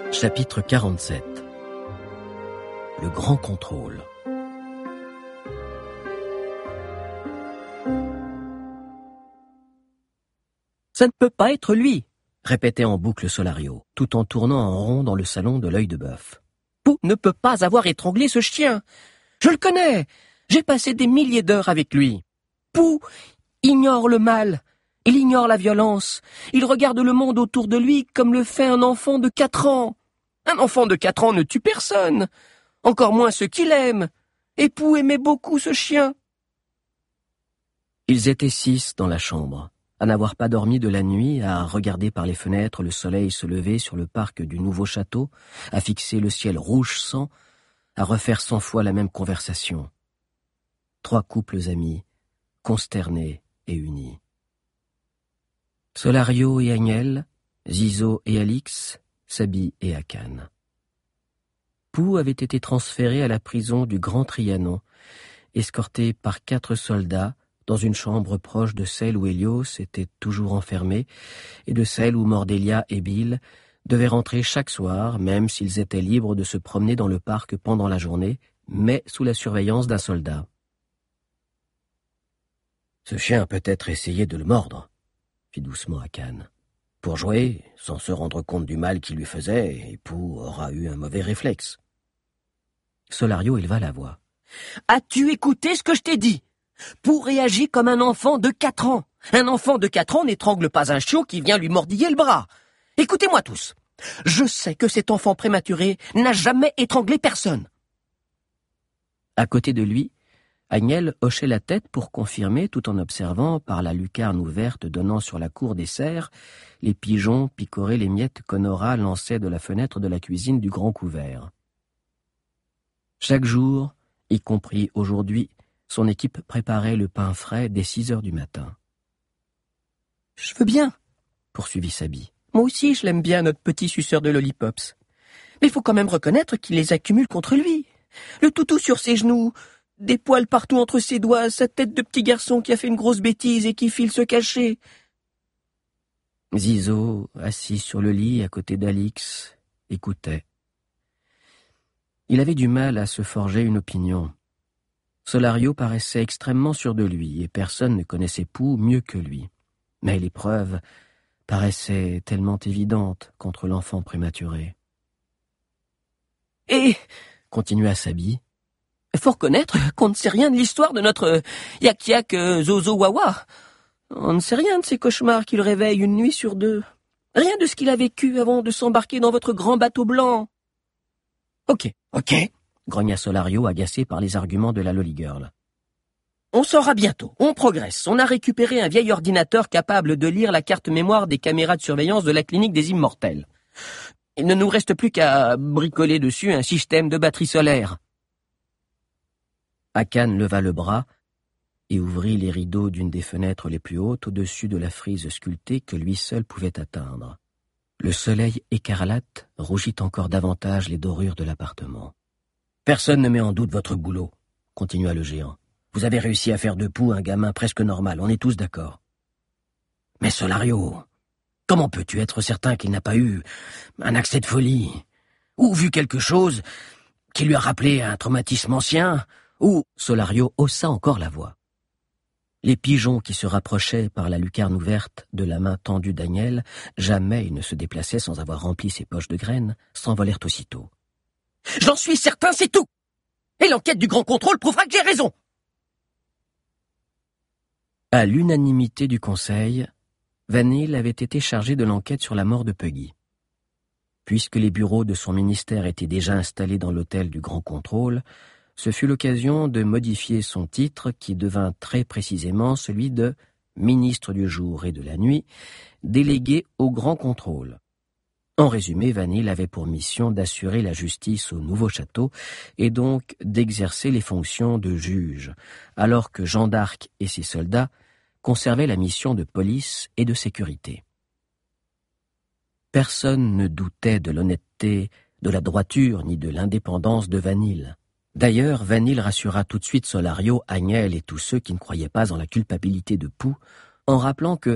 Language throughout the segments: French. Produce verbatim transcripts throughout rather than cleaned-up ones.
Chapitre quarante-sept. Le grand contrôle. Ça ne peut pas être lui, répétait en boucle Solario, tout en tournant en rond dans le salon de l'œil de bœuf. Pou ne peut pas avoir étranglé ce chien. Je le connais. J'ai passé des milliers d'heures avec lui. Pou ignore le mal. Il ignore la violence. Il regarde le monde autour de lui comme le fait un enfant de quatre ans. Un enfant de quatre ans ne tue personne, encore moins ceux qu'il aime. Et Pou aimait beaucoup ce chien. Ils étaient six dans la chambre, à n'avoir pas dormi de la nuit, à regarder par les fenêtres le soleil se lever sur le parc du nouveau château, à fixer le ciel rouge sang, à refaire cent fois la même conversation. Trois couples amis, consternés et unis. Solario et Agnelle, Zizo et Alix, Sabi et Akan. Pou avait été transféré à la prison du Grand Trianon, escorté par quatre soldats dans une chambre proche de celle où Hélios était toujours enfermé et de celle où Mordélia et Bill devaient rentrer chaque soir, même s'ils étaient libres de se promener dans le parc pendant la journée, mais sous la surveillance d'un soldat. « Ce chien a peut-être essayé de le mordre », fit doucement Akan. « Pour jouer, sans se rendre compte du mal qu'il lui faisait, et Pou aura eu un mauvais réflexe. » Solario éleva la voix. « As-tu écouté ce que je t'ai dit ? Pou réagit comme un enfant de quatre ans. Un enfant de quatre ans n'étrangle pas un chiot qui vient lui mordiller le bras. Écoutez-moi tous. Je sais que cet enfant prématuré n'a jamais étranglé personne. » À côté de lui, Agnelle hochait la tête pour confirmer, tout en observant, par la lucarne ouverte donnant sur la cour des serres, les pigeons picorer les miettes qu'Honora lançait de la fenêtre de la cuisine du grand couvert. Chaque jour, y compris aujourd'hui, son équipe préparait le pain frais dès six heures du matin. « Je veux bien, » poursuivit Sabi. « Moi aussi, je l'aime bien, notre petit suceur de lollipops. Mais il faut quand même reconnaître qu'il les accumule contre lui. Le toutou sur ses genoux, des poils partout entre ses doigts, sa tête de petit garçon qui a fait une grosse bêtise et qui file se cacher. » Zizo, assis sur le lit à côté d'Alix, écoutait. Il avait du mal à se forger une opinion. Solario paraissait extrêmement sûr de lui, et personne ne connaissait Pou mieux que lui. Mais les preuves paraissaient tellement évidentes contre l'enfant prématuré. « Et, continua Sabi, faut reconnaître qu'on ne sait rien de l'histoire de notre yak-yak Zozo Wawa. On ne sait rien de ces cauchemars qu'il réveille une nuit sur deux. Rien de ce qu'il a vécu avant de s'embarquer dans votre grand bateau blanc. » « Ok, ok, » grogna Solario, agacé par les arguments de la Lolly Girl. « On saura bientôt, on progresse. On a récupéré un vieil ordinateur capable de lire la carte mémoire des caméras de surveillance de la clinique des immortels. Il ne nous reste plus qu'à bricoler dessus un système de batterie solaire. » Akan leva le bras et ouvrit les rideaux d'une des fenêtres les plus hautes au-dessus de la frise sculptée que lui seul pouvait atteindre. Le soleil écarlate rougit encore davantage les dorures de l'appartement. « Personne ne met en doute votre boulot, » continua le géant. « Vous avez réussi à faire de Pou un gamin presque normal, on est tous d'accord. Mais Solario, comment peux-tu être certain qu'il n'a pas eu un accès de folie, ou vu quelque chose qui lui a rappelé un traumatisme ancien, ou... » Solario haussa encore la voix. Les pigeons qui se rapprochaient par la lucarne ouverte de la main tendue d'Agnelle, jamais il ne se déplaçait sans avoir rempli ses poches de graines, s'envolèrent aussitôt. « J'en suis certain, c'est tout! Et l'enquête du grand contrôle prouvera que j'ai raison !» À l'unanimité du conseil, Vanille avait été chargé de l'enquête sur la mort de Puggy. Puisque les bureaux de son ministère étaient déjà installés dans l'hôtel du grand contrôle, ce fut l'occasion de modifier son titre qui devint très précisément celui de « ministre du jour et de la nuit », délégué au grand contrôle. En résumé, Vanille avait pour mission d'assurer la justice au nouveau château et donc d'exercer les fonctions de juge, alors que Jeanne d'Arc et ses soldats conservaient la mission de police et de sécurité. Personne ne doutait de l'honnêteté, de la droiture ni de l'indépendance de Vanille. D'ailleurs, Vanille rassura tout de suite Solario, Agnelle et tous ceux qui ne croyaient pas en la culpabilité de Pou, en rappelant que,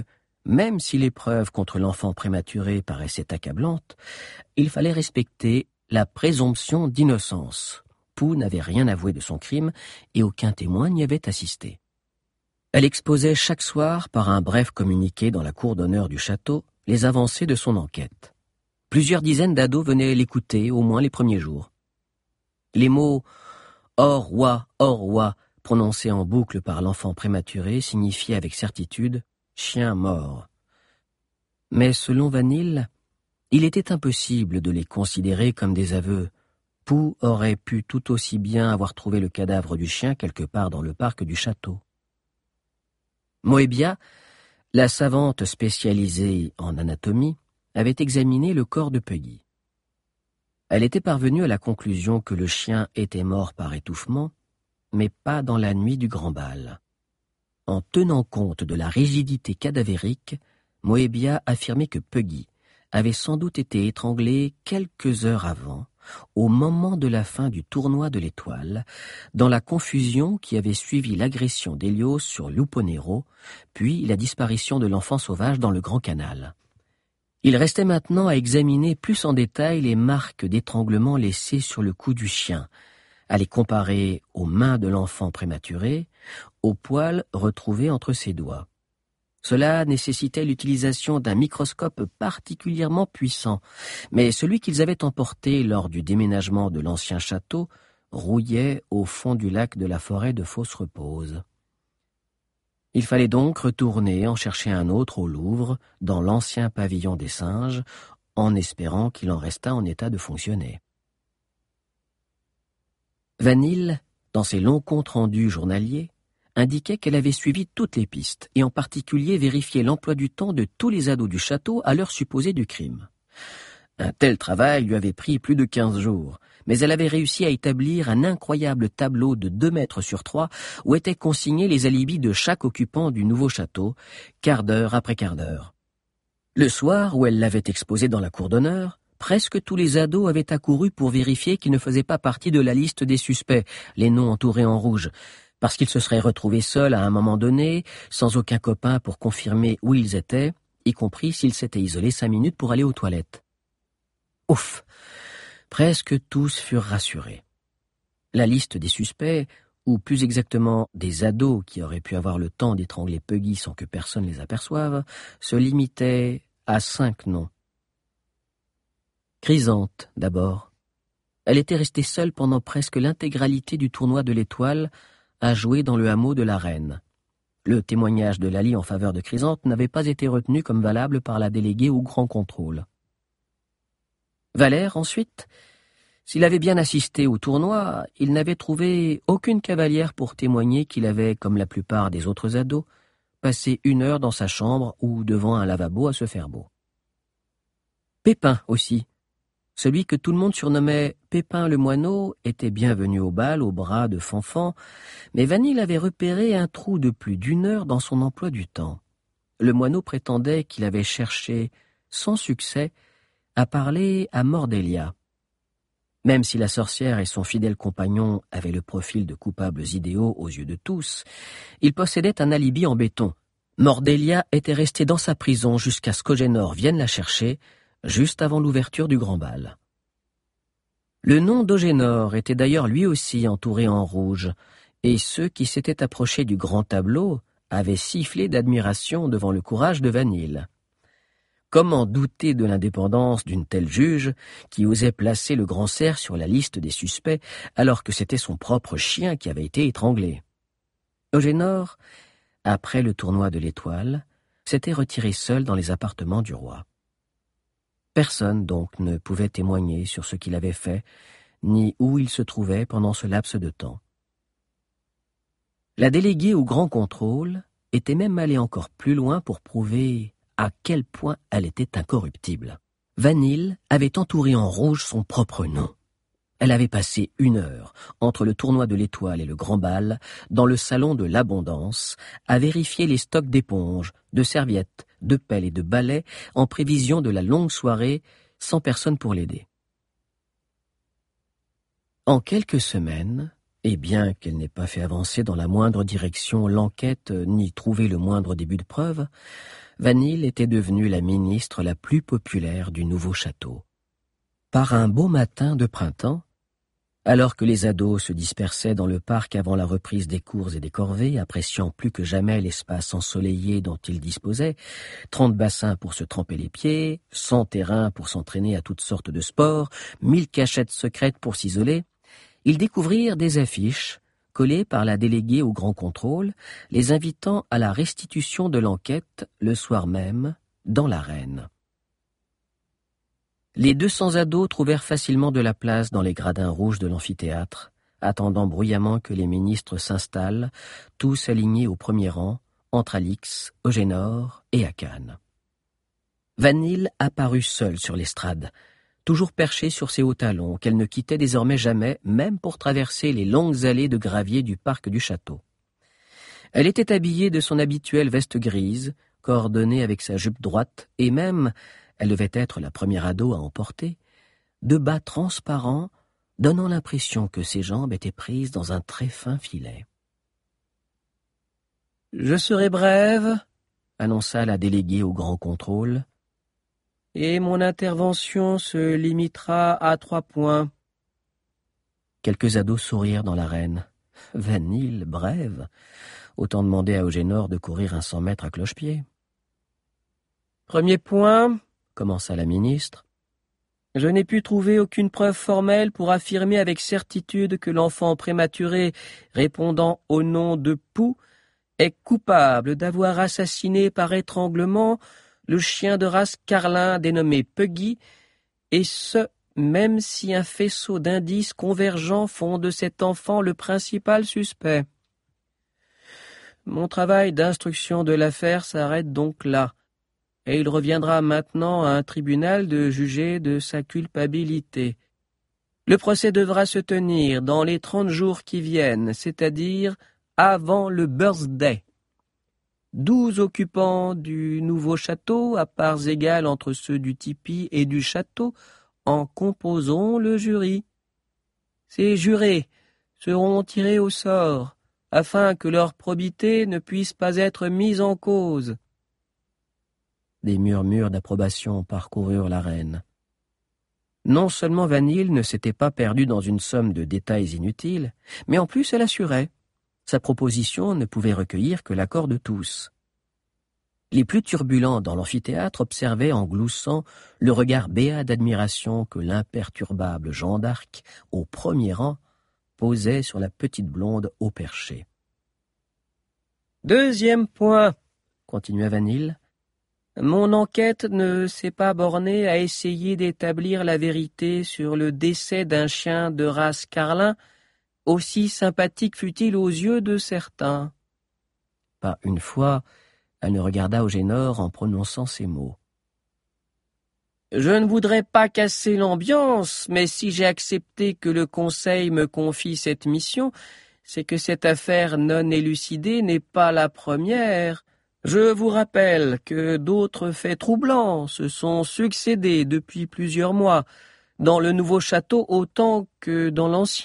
Même si les preuves contre l'enfant prématuré paraissaient accablantes, il fallait respecter la présomption d'innocence. Pooh n'avait rien avoué de son crime et aucun témoin n'y avait assisté. Elle exposait chaque soir, par un bref communiqué dans la cour d'honneur du château, les avancées de son enquête. Plusieurs dizaines d'ados venaient l'écouter, au moins les premiers jours. Les mots « Au roi, au roi » prononcés en boucle par l'enfant prématuré signifiaient avec certitude « chien mort ». Mais selon Vanille, il était impossible de les considérer comme des aveux. Pooh aurait pu tout aussi bien avoir trouvé le cadavre du chien quelque part dans le parc du château. Moébia, la savante spécialisée en anatomie, avait examiné le corps de Peggy. Elle était parvenue à la conclusion que le chien était mort par étouffement, mais pas dans la nuit du grand bal. En tenant compte de la rigidité cadavérique, Moébia affirmait que Peggy avait sans doute été étranglée quelques heures avant, au moment de la fin du tournoi de l'Étoile, dans la confusion qui avait suivi l'agression d'Hélios sur Luponero, puis la disparition de l'enfant sauvage dans le Grand Canal. Il restait maintenant à examiner plus en détail les marques d'étranglement laissées sur le cou du chien, à les comparer aux mains de l'enfant prématuré, aux poils retrouvés entre ses doigts. Cela nécessitait l'utilisation d'un microscope particulièrement puissant, mais celui qu'ils avaient emporté lors du déménagement de l'ancien château rouillait au fond du lac de la forêt de Fausse-Repose. Il fallait donc retourner en chercher un autre au Louvre, dans l'ancien pavillon des singes, en espérant qu'il en restât en état de fonctionner. Vanille, dans ses longs comptes rendus journaliers, indiquait qu'elle avait suivi toutes les pistes, et en particulier vérifié l'emploi du temps de tous les ados du château à l'heure supposée du crime. Un tel travail lui avait pris plus de quinze jours, mais elle avait réussi à établir un incroyable tableau de deux mètres sur trois où étaient consignés les alibis de chaque occupant du nouveau château, quart d'heure après quart d'heure. Le soir où elle l'avait exposé dans la cour d'honneur, presque tous les ados avaient accouru pour vérifier qu'ils ne faisaient pas partie de la liste des suspects, les noms entourés en rouge, parce qu'ils se seraient retrouvés seuls à un moment donné, sans aucun copain pour confirmer où ils étaient, y compris s'ils s'étaient isolés cinq minutes pour aller aux toilettes. Ouf! Presque tous furent rassurés. La liste des suspects, ou plus exactement des ados qui auraient pu avoir le temps d'étrangler Peggy sans que personne les aperçoive, se limitait à cinq noms. Chrysanthe, d'abord. Elle était restée seule pendant presque l'intégralité du tournoi de l'Étoile, à jouer dans le hameau de la Reine. Le témoignage de Laly en faveur de Chrysanthe n'avait pas été retenu comme valable par la déléguée au grand contrôle. Valère, ensuite, s'il avait bien assisté au tournoi, il n'avait trouvé aucune cavalière pour témoigner qu'il avait, comme la plupart des autres ados, passé une heure dans sa chambre ou devant un lavabo à se faire beau. Pépin aussi. Celui que tout le monde surnommait Pépin le moineau était bienvenu au bal au bras de Fanfan, mais Vanille avait repéré un trou de plus d'une heure dans son emploi du temps. Le moineau prétendait qu'il avait cherché, sans succès, à parler à Mordélia. Même si la sorcière et son fidèle compagnon avaient le profil de coupables idéaux aux yeux de tous, ils possédaient un alibi en béton. Mordélia était restée dans sa prison jusqu'à ce qu'Ogénor vienne la chercher, juste avant l'ouverture du grand bal. Le nom d'Ogénor était d'ailleurs lui aussi entouré en rouge, et ceux qui s'étaient approchés du grand tableau avaient sifflé d'admiration devant le courage de Vanille. Comment douter de l'indépendance d'une telle juge qui osait placer le grand cerf sur la liste des suspects alors que c'était son propre chien qui avait été étranglé? Ogénor, après le tournoi de l'Étoile, s'était retiré seul dans les appartements du roi. Personne donc ne pouvait témoigner sur ce qu'il avait fait, ni où il se trouvait pendant ce laps de temps. La déléguée au grand contrôle était même allée encore plus loin pour prouver à quel point elle était incorruptible. Vanille avait entouré en rouge son propre nom. Elle avait passé une heure, entre le tournoi de l'Étoile et le grand bal, dans le salon de l'abondance, à vérifier les stocks d'éponges, de serviettes, de pelles et de balais en prévision de la longue soirée, sans personne pour l'aider. En quelques semaines, et bien qu'elle n'ait pas fait avancer dans la moindre direction l'enquête ni trouvé le moindre début de preuve, Vanille était devenue la ministre la plus populaire du nouveau château. Par un beau matin de printemps, alors que les ados se dispersaient dans le parc avant la reprise des cours et des corvées, appréciant plus que jamais l'espace ensoleillé dont ils disposaient, trente bassins pour se tremper les pieds, cent terrains pour s'entraîner à toutes sortes de sports, mille cachettes secrètes pour s'isoler, ils découvrirent des affiches collées par la déléguée au grand contrôle, les invitant à la restitution de l'enquête le soir même dans l'arène. Les deux cents ados trouvèrent facilement de la place dans les gradins rouges de l'amphithéâtre, attendant bruyamment que les ministres s'installent, tous alignés au premier rang, entre Alix, Eugénor et Akane. Vanille apparut seule sur l'estrade, toujours perchée sur ses hauts talons, qu'elle ne quittait désormais jamais, même pour traverser les longues allées de gravier du parc du château. Elle était habillée de son habituelle veste grise, coordonnée avec sa jupe droite, et même, elle devait être la première ado à en porter, de bas transparents, donnant l'impression que ses jambes étaient prises dans un très fin filet. « Je serai brève, » annonça la déléguée au grand contrôle, « et mon intervention se limitera à trois points. » Quelques ados sourirent dans l'arène. Vanille, brève, autant demander à Eugénor de courir un cent mètres à cloche-pied. « Premier point, » commença la ministre, « je n'ai pu trouver aucune preuve formelle pour affirmer avec certitude que l'enfant prématuré répondant au nom de Pou est coupable d'avoir assassiné par étranglement le chien de race carlin dénommé Puggy, et ce, même si un faisceau d'indices convergents font de cet enfant le principal suspect. Mon travail d'instruction de l'affaire s'arrête donc là, et il reviendra maintenant à un tribunal de juger de sa culpabilité. Le procès devra se tenir dans les trente jours qui viennent, c'est-à-dire avant le birthday. Douze occupants du nouveau château, à parts égales entre ceux du tipi et du château, en composeront le jury. Ces jurés seront tirés au sort, afin que leur probité ne puisse pas être mise en cause. Des murmures d'approbation parcoururent l'arène. Non seulement Vanille ne s'était pas perdue dans une somme de détails inutiles, mais en plus elle assurait. Sa proposition ne pouvait recueillir que l'accord de tous. Les plus turbulents dans l'amphithéâtre observaient en gloussant le regard béat d'admiration que l'imperturbable Jeanne d'Arc, au premier rang, posait sur la petite blonde au perché. « Deuxième point, » continua Vanille, « mon enquête ne s'est pas bornée à essayer d'établir la vérité sur le décès d'un chien de race carlin, aussi sympathique fut-il aux yeux de certains. » Pas une fois, elle ne regarda Eugénor en prononçant ces mots. « Je ne voudrais pas casser l'ambiance, mais si j'ai accepté que le Conseil me confie cette mission, c'est que cette affaire non élucidée n'est pas la première. Je vous rappelle que d'autres faits troublants se sont succédés depuis plusieurs mois, dans le nouveau château autant que dans l'ancien. »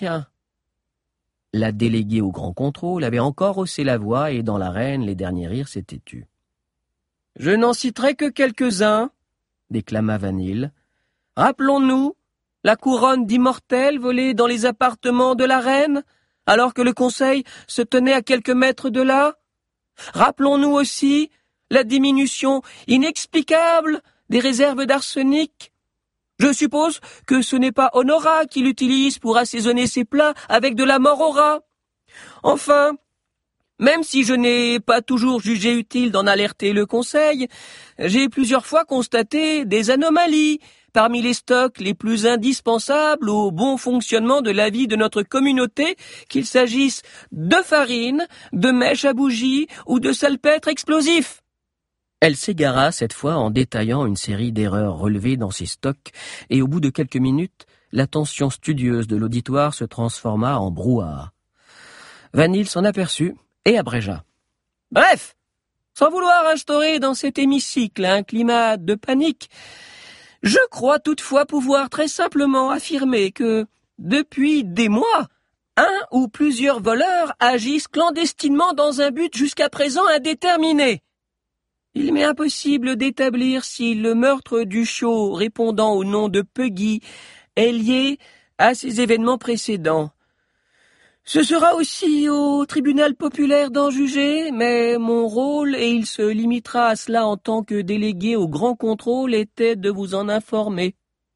La déléguée au grand contrôle avait encore haussé la voix et dans l'arène les derniers rires s'étaient tus. « Je n'en citerai que quelques-uns, » déclama Vanille. « Rappelons-nous la couronne d'immortel volée dans les appartements de la reine, alors que le conseil se tenait à quelques mètres de là. Rappelons-nous aussi la diminution inexplicable des réserves d'arsenic. Je suppose que ce n'est pas Honora qui l'utilise pour assaisonner ses plats avec de la mort au rat. Enfin, même si je n'ai pas toujours jugé utile d'en alerter le conseil, j'ai plusieurs fois constaté des anomalies parmi les stocks les plus indispensables au bon fonctionnement de la vie de notre communauté, qu'il s'agisse de farine, de mèches à bougie ou de salpêtre explosif. » Elle s'égara cette fois en détaillant une série d'erreurs relevées dans ses stocks, et au bout de quelques minutes, l'attention studieuse de l'auditoire se transforma en brouhaha. Vanille s'en aperçut et abrégea. « Bref, sans vouloir instaurer dans cet hémicycle un climat de panique, je crois toutefois pouvoir très simplement affirmer que, depuis des mois, un ou plusieurs voleurs agissent clandestinement dans un but jusqu'à présent indéterminé. Il m'est impossible d'établir si le meurtre du Chau répondant au nom de Peggy est lié à ces événements précédents. Ce sera aussi au tribunal populaire d'en juger, mais mon rôle, et il se limitera à cela en tant que délégué au grand contrôle, était de vous en informer. »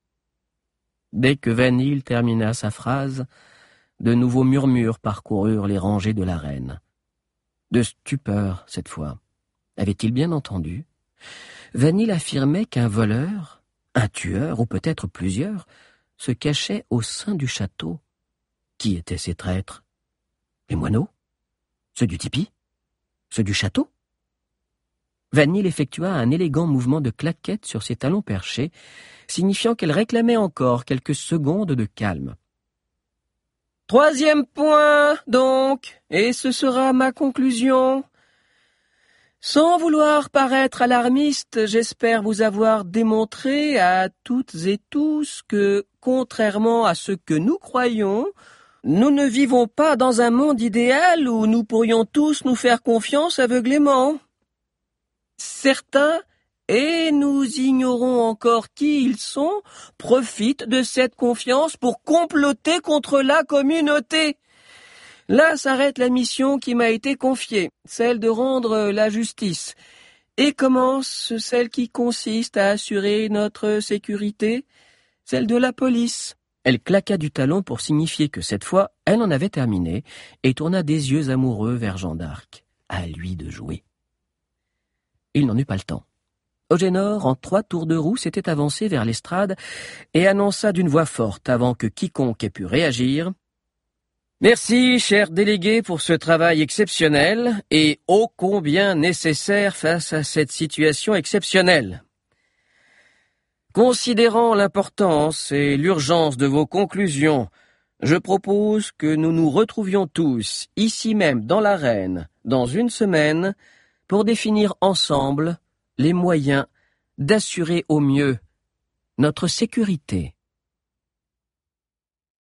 Dès que Van Hill termina sa phrase, de nouveaux murmures parcoururent les rangées de l'arène. De stupeur, cette fois. Avait-il bien entendu? Van Hill affirmait qu'un voleur, un tueur, ou peut-être plusieurs, se cachait au sein du château. Qui étaient ces traîtres? Les moineaux? Ceux du tipi? Ceux du château? Van Hill effectua un élégant mouvement de claquette sur ses talons perchés, signifiant qu'elle réclamait encore quelques secondes de calme. Troisième point, donc, et ce sera ma conclusion. Sans vouloir paraître alarmiste, j'espère vous avoir démontré à toutes et tous que, contrairement à ce que nous croyons, nous ne vivons pas dans un monde idéal où nous pourrions tous nous faire confiance aveuglément. Certains, et nous ignorons encore qui ils sont, profitent de cette confiance pour comploter contre la communauté. Là s'arrête la mission qui m'a été confiée, celle de rendre la justice, et commence celle qui consiste à assurer notre sécurité, celle de la police. Elle claqua du talon pour signifier que cette fois, elle en avait terminé, et tourna des yeux amoureux vers Jean d'Arc. À lui de jouer. Il n'en eut pas le temps. Agénor, en trois tours de roue, s'était avancé vers l'estrade et annonça d'une voix forte, avant que quiconque ait pu réagir: « Merci, cher délégué, pour ce travail exceptionnel et ô combien nécessaire face à cette situation exceptionnelle. Considérant l'importance et l'urgence de vos conclusions, je propose que nous nous retrouvions tous, ici même dans l'arène, dans une semaine, pour définir ensemble les moyens d'assurer au mieux notre sécurité. »